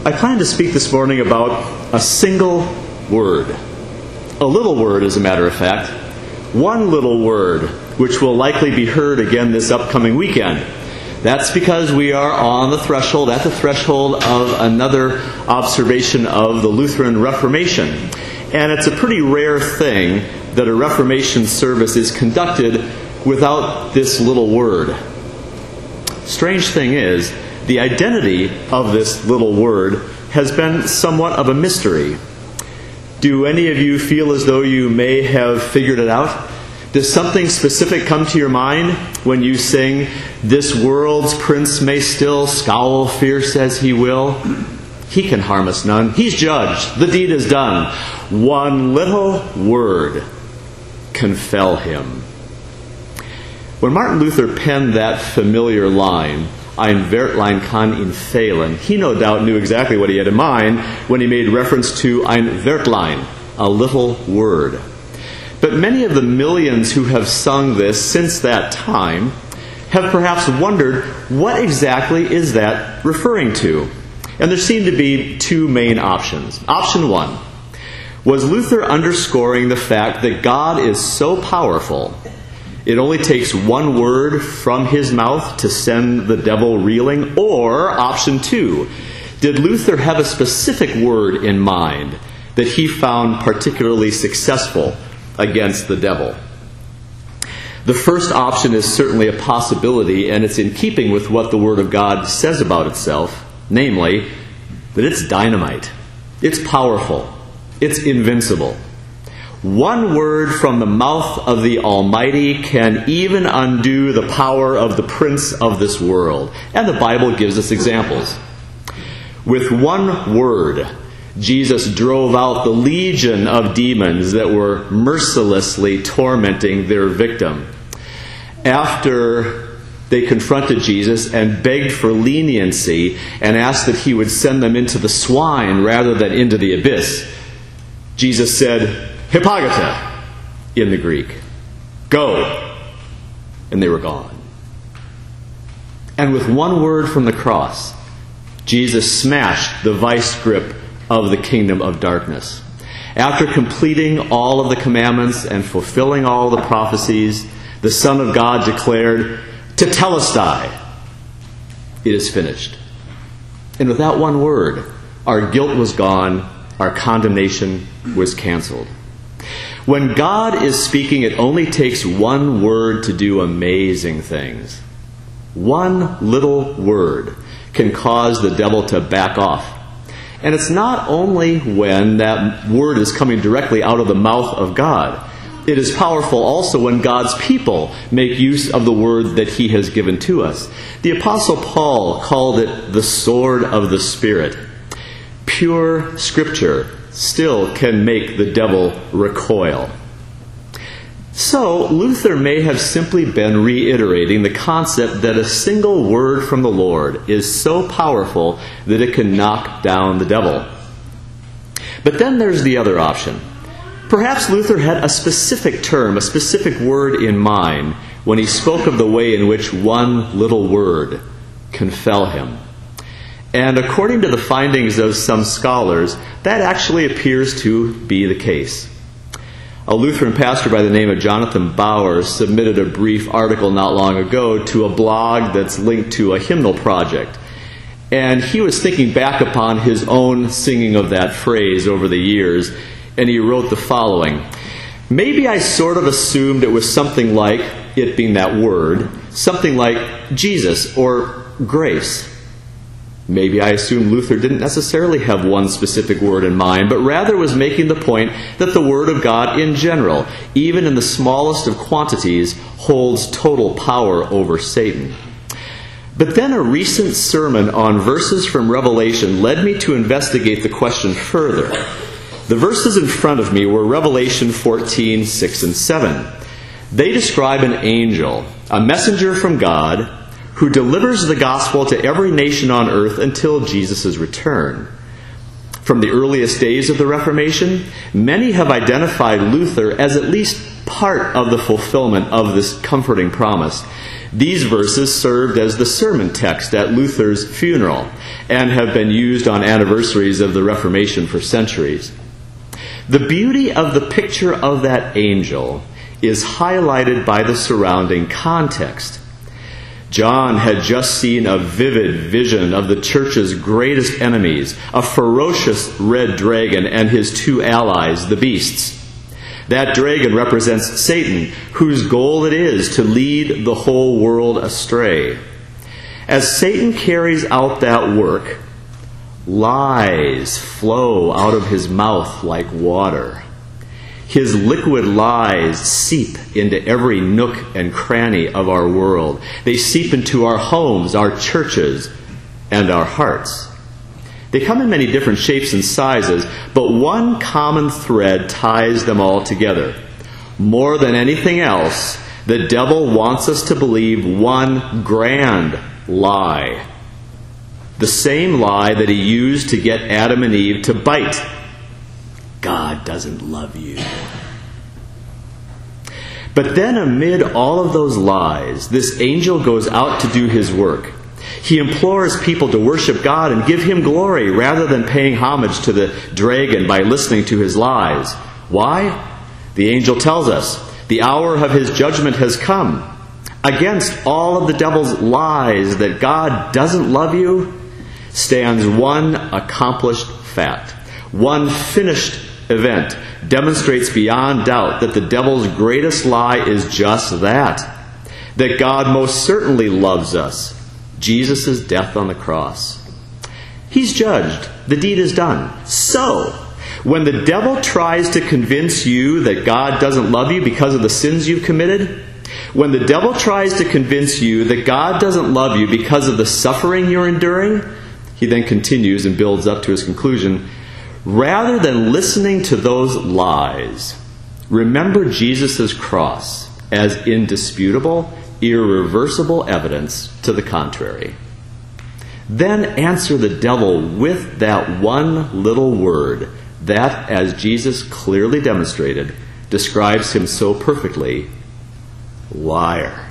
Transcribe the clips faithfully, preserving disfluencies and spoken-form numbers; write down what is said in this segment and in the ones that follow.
I plan to speak this morning about a single word. A little word, as a matter of fact. One little word, which will likely be heard again this upcoming weekend. That's because we are on the threshold, at the threshold of another observation of the Lutheran Reformation. And it's a pretty rare thing that a Reformation service is conducted without this little word. Strange thing is, the identity of this little word has been somewhat of a mystery. Do any of you feel as though you may have figured it out? Does something specific come to your mind when you sing, "This world's prince may still scowl fierce as he will? He can harm us none. He's judged. The deed is done. One little word can fell him." When Martin Luther penned that familiar line, "Ein Wörtlein kann ihn fehlen," he no doubt knew exactly what he had in mind when he made reference to ein Wörtlein, a little word. But many of the millions who have sung this since that time have perhaps wondered, what exactly is that referring to? And there seem to be two main options. Option one, was Luther underscoring the fact that God is so powerful, it only takes one word from his mouth to send the devil reeling? Or, option two, did Luther have a specific word in mind that he found particularly successful against the devil? The first option is certainly a possibility, and it's in keeping with what the Word of God says about itself, namely, that it's dynamite. It's powerful. It's invincible. One word from the mouth of the Almighty can even undo the power of the prince of this world. And the Bible gives us examples. With one word, Jesus drove out the legion of demons that were mercilessly tormenting their victim. After they confronted Jesus and begged for leniency and asked that he would send them into the swine rather than into the abyss, Jesus said, "Hypagata," in the Greek. "Go." And they were gone. And with one word from the cross, Jesus smashed the vice grip of the kingdom of darkness. After completing all of the commandments and fulfilling all the prophecies, the Son of God declared, "Tetelestai," it is finished. And with that one word, our guilt was gone, our condemnation was canceled. When God is speaking, it only takes one word to do amazing things. One little word can cause the devil to back off. And it's not only when that word is coming directly out of the mouth of God. It is powerful also when God's people make use of the word that he has given to us. The Apostle Paul called it the sword of the Spirit. Pure Scripture still can make the devil recoil. So, Luther may have simply been reiterating the concept that a single word from the Lord is so powerful that it can knock down the devil. But then there's the other option. Perhaps Luther had a specific term, a specific word in mind when he spoke of the way in which one little word can fell him. And according to the findings of some scholars, that actually appears to be the case. A Lutheran pastor by the name of Jonathan Bauer submitted a brief article not long ago to a blog that's linked to a hymnal project. And he was thinking back upon his own singing of that phrase over the years, and he wrote the following: "Maybe I sort of assumed it was something like, it being that word, something like Jesus or grace. Maybe I assumed Luther didn't necessarily have one specific word in mind, but rather was making the point that the Word of God in general, even in the smallest of quantities, holds total power over Satan. But then a recent sermon on verses from Revelation led me to investigate the question further. The verses in front of me were Revelation fourteen, six and seven. They describe an angel, a messenger from God, who delivers the gospel to every nation on earth until Jesus' return. From the earliest days of the Reformation, many have identified Luther as at least part of the fulfillment of this comforting promise. These verses served as the sermon text at Luther's funeral and have been used on anniversaries of the Reformation for centuries. The beauty of the picture of that angel is highlighted by the surrounding context. John had just seen a vivid vision of the church's greatest enemies, a ferocious red dragon and his two allies, the beasts. That dragon represents Satan, whose goal it is to lead the whole world astray. As Satan carries out that work, lies flow out of his mouth like water. His liquid lies seep into every nook and cranny of our world. They seep into our homes, our churches, and our hearts. They come in many different shapes and sizes, but one common thread ties them all together. More than anything else, the devil wants us to believe one grand lie. The same lie that he used to get Adam and Eve to bite. God doesn't love you. But then amid all of those lies, this angel goes out to do his work. He implores people to worship God and give him glory rather than paying homage to the dragon by listening to his lies. Why? The angel tells us, the hour of his judgment has come. Against all of the devil's lies that God doesn't love you stands one accomplished fact. One finished event demonstrates beyond doubt that the devil's greatest lie is just that. That God most certainly loves us. Jesus' death on the cross. He's judged. The deed is done. So, when the devil tries to convince you that God doesn't love you because of the sins you've committed, when the devil tries to convince you that God doesn't love you because of the suffering you're enduring, he then continues and builds up to his conclusion. Rather than listening to those lies, remember Jesus' cross as indisputable, irreversible evidence to the contrary. Then answer the devil with that one little word that, as Jesus clearly demonstrated, describes him so perfectly: liar.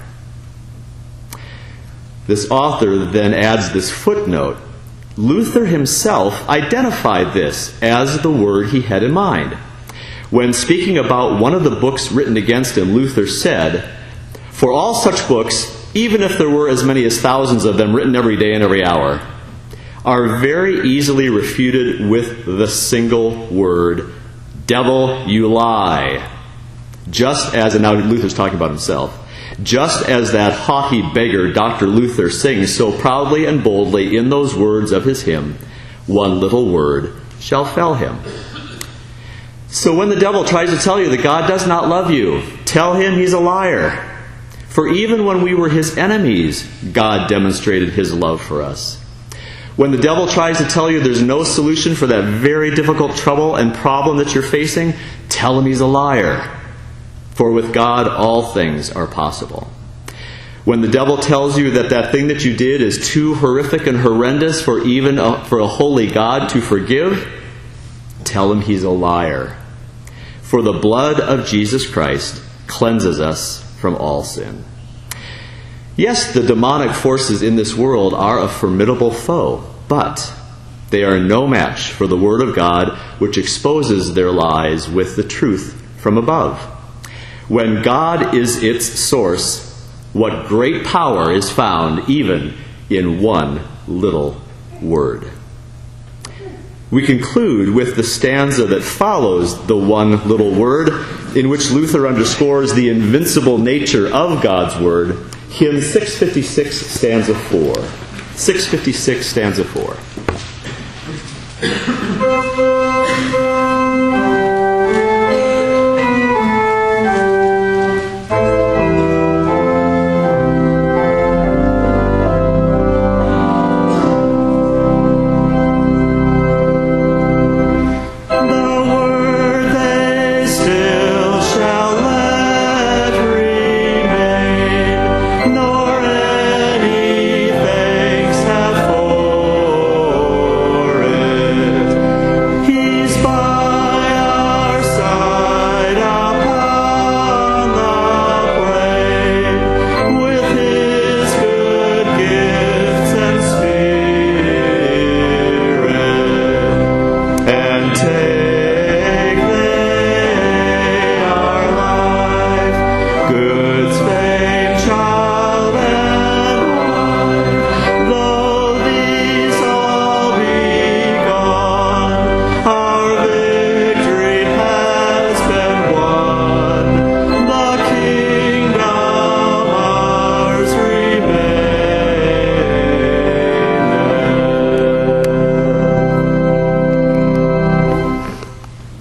This author then adds this footnote. Luther himself identified this as the word he had in mind. When speaking about one of the books written against him, Luther said, "For all such books, even if there were as many as thousands of them written every day and every hour, are very easily refuted with the single word, 'Devil, you lie.' Just as," and now Luther's talking about himself, "just as that haughty beggar Doctor Luther sings so proudly and boldly in those words of his hymn, 'One little word shall fell him.'" So when the devil tries to tell you that God does not love you, tell him he's a liar. For even when we were his enemies, God demonstrated his love for us. When the devil tries to tell you there's no solution for that very difficult trouble and problem that you're facing, tell him he's a liar. For with God, all things are possible. When the devil tells you that that thing that you did is too horrific and horrendous for even a, for a holy God to forgive, tell him he's a liar. For the blood of Jesus Christ cleanses us from all sin. Yes, the demonic forces in this world are a formidable foe, but they are no match for the Word of God, which exposes their lies with the truth from above. When God is its source, what great power is found even in one little word. We conclude with the stanza that follows the one little word, in which Luther underscores the invincible nature of God's Word, hymn six fifty-six, stanza four. six fifty-six, stanza four.